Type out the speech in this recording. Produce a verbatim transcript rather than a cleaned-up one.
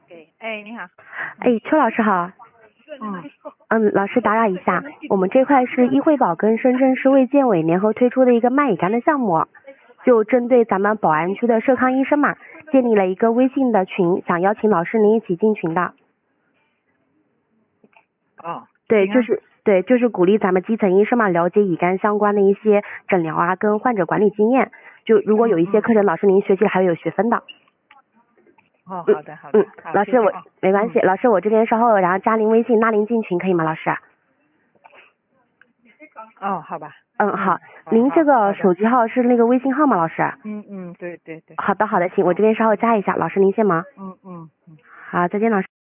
给，哎，你好。 哎，邱老师好。 嗯。 嗯，老师打扰一下，我们这块是医惠宝跟深圳市卫健委联合推出的一个蚂蚁肝的项目，就针对咱们宝安区的社康医生嘛，建立了一个微信的群，想邀请老师您一起进群的。 哦。 对， 行啊就是对，就是鼓励咱们基层医生嘛，了解乙肝相关的一些诊疗啊，跟患者管理经验。就如果有一些课程，老师您学习还会有学分的。 哦，好的好的。 嗯，老师我好谢谢啊没关系，老师我这边稍后然后加您微信拉您进群可以吗，老师？ 哦，好吧。 嗯，好， 好您这好好的个手机号是那个微信号吗，老师？ 嗯嗯，对对对。 好的好的，行，我这边稍后加一下，老师您先忙。 嗯嗯嗯。 好，再见，老师。